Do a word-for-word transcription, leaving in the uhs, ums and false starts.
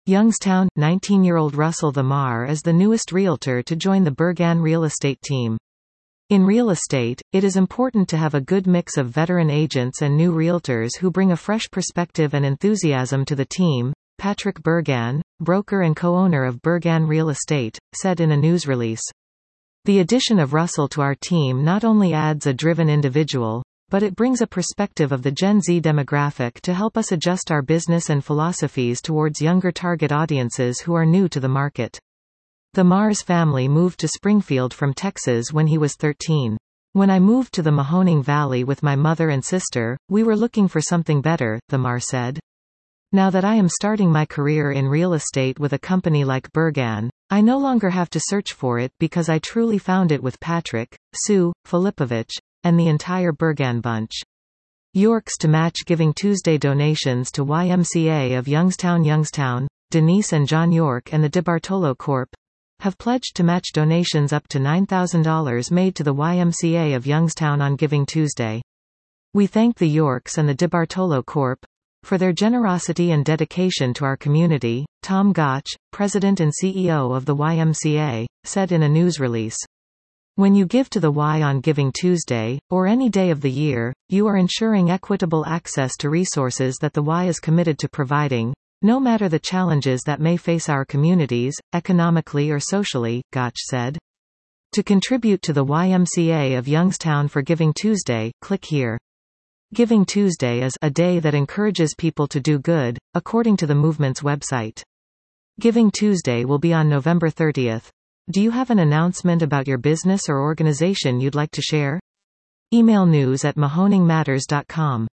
Youngstown, nineteen-year-old Russell Thamar is the newest realtor to join the Bergan real estate team. In real estate, it is important to have a good mix of veteran agents and new realtors who bring a fresh perspective and enthusiasm to the team, Patrick Bergan, broker and co-owner of Bergan Real Estate, said in a news release. The addition of Russell to our team not only adds a driven individual, but it brings a perspective of the Gen Z demographic to help us adjust our business and philosophies towards younger target audiences who are new to the market. Thamar's family moved to Springfield from Texas when he was thirteen. When I moved to the Mahoning Valley with my mother and sister, we were looking for something better, Thamar said. Now that I am starting my career in real estate with a company like Bergan, I no longer have to search for it because I truly found it with Patrick, Sue, Filipovich, and the entire Bergan bunch. Yorks to match Giving Tuesday donations to Y M C A of Youngstown. Youngstown, Denise and John York and the DeBartolo Corporation have pledged to match donations up to nine thousand dollars made to the Y M C A of Youngstown on Giving Tuesday. We thank the Yorks and the DeBartolo Corporation for their generosity and dedication to our community, Tom Gotch, president and C E O of the Y M C A, said in a news release. When you give to the Y on Giving Tuesday, or any day of the year, you are ensuring equitable access to resources that the Y is committed to providing, no matter the challenges that may face our communities, economically or socially, Gotch said. To contribute to the Y M C A of Youngstown for Giving Tuesday, click here. Giving Tuesday is a day that encourages people to do good, according to the movement's website. Giving Tuesday will be on November thirtieth. Do you have an announcement about your business or organization you'd like to share? Email news at mahoning matters dot com.